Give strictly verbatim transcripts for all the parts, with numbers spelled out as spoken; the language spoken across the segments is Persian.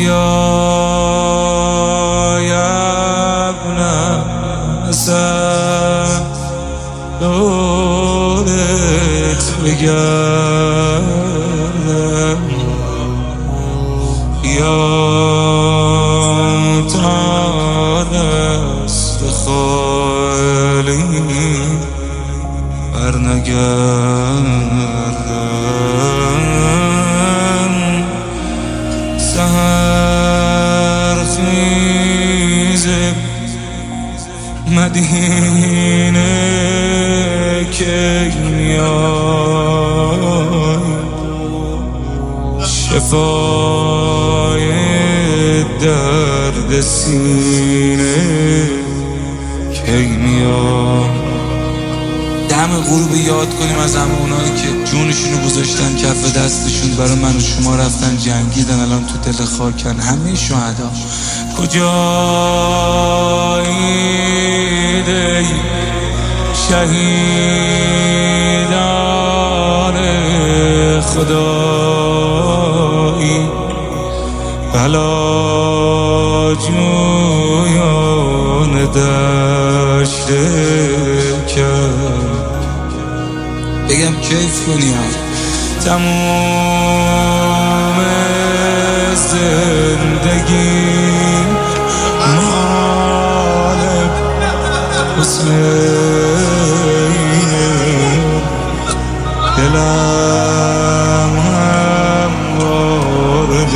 یا ابن حسن دورت بگردم، یاد دست خالی برنگردم. سحر خیز مدینه که میای، شفای درد سینه که میای. دم غروب یاد کنیم از همه اونایی که جونشونو گذاشتن کف دستشون برای من و شما، رفتن جنگیدن، الان تو دل خاکن. همه شهدا کجایید ای شهیدان خدایی، بلا جویان دشت کرد. بگم کیف کنی ها تموم زندگی مال حسین، دلم هم وارد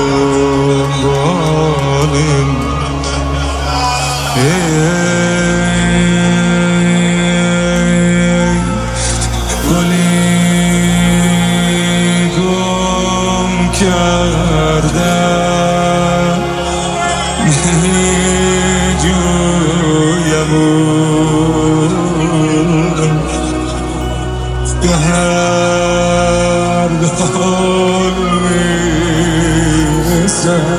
بالم. کردم جویمون به هر دال میرسم.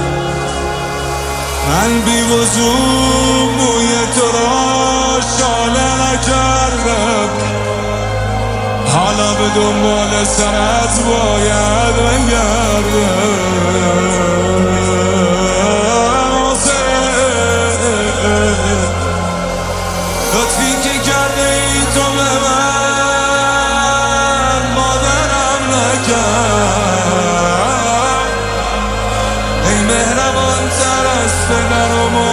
من بی وضو موی تو را شاله نکردم، حالا به دنبال سرت باید بگردم. لطفی که کرده ای تو به من مادرم نکرد، ای مهربان تر از پدر و مادر.